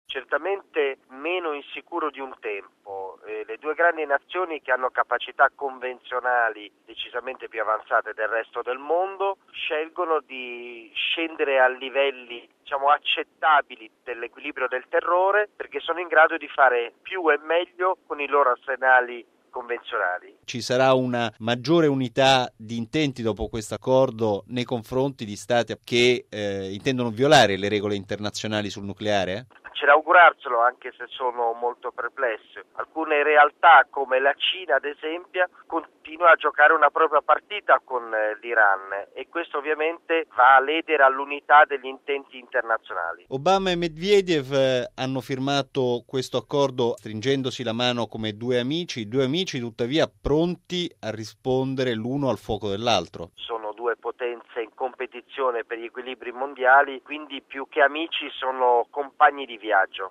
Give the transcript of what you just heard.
certamente meno insicuro di un tempo. Le due grandi nazioni che hanno capacità convenzionali decisamente più avanzate del resto del mondo scelgono di scendere a livelli accettabili dell'equilibrio del terrore, perché sono in grado di fare più e meglio con i loro arsenali convenzionali. Ci sarà una maggiore unità di intenti dopo questo accordo nei confronti di stati che intendono violare le regole internazionali sul nucleare? C'è da augurarselo, anche se sono molto perplesso. Alcune realtà, come la Cina ad esempio, continua a giocare una propria partita con l'Iran, e questo ovviamente va a ledere all'unità degli intenti internazionali. Obama e Medvedev hanno firmato questo accordo stringendosi la mano come due amici tuttavia pronti a rispondere l'uno al fuoco dell'altro. Sono due potenze in competizione per gli equilibri mondiali, quindi più che amici sono compagni di viaggio.